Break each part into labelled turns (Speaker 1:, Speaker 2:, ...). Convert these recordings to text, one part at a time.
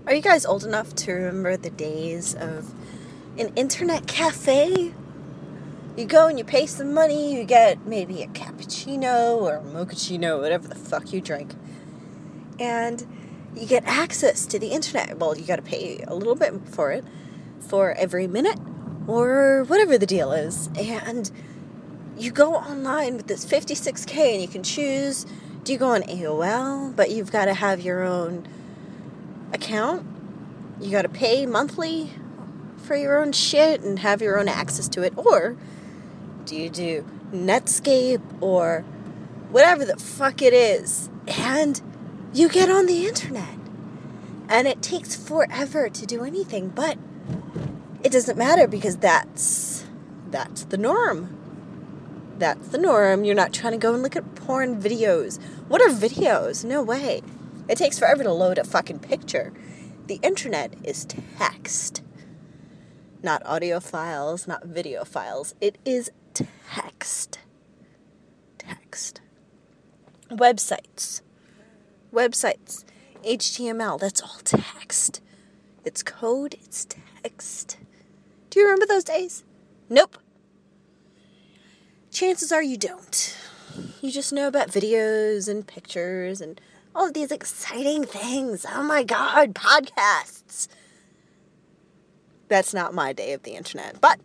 Speaker 1: Are you guys old enough to remember the days of an internet cafe? You go and you pay some money, you get maybe a cappuccino or a mochaccino, whatever the fuck you drink. And you get access to the internet. Well, you gotta pay a little bit for it, for every minute, or whatever the deal is. And you go online with this 56K and you can choose, do you go on AOL, but you've got to have your own account? You got to pay monthly for your own shit and have your own access to it? Or do you do Netscape or whatever the fuck it is, and you get on the internet? And it takes forever to do anything, but it doesn't matter because that's the norm. That's the norm. You're not trying to go and look at porn videos. What are videos? No way. It takes forever to load a fucking picture. The internet is text. Not audio files, not video files. It is text. Text. Websites. HTML, that's all text. It's code, it's text. Do you remember those days? Nope. Chances are you don't. You just know about videos and pictures and all of these exciting things. Oh my God, podcasts. That's not my day of the internet, but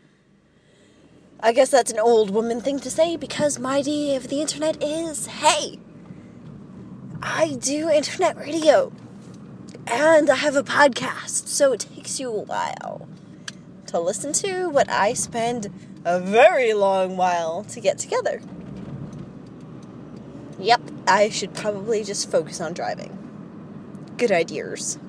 Speaker 1: I guess that's an old woman thing to say because my day of the internet is, hey, I do internet radio and I have a podcast, so it takes you a while to listen to what I spend a very long while to get together. Yep, I should probably just focus on driving. Good ideas.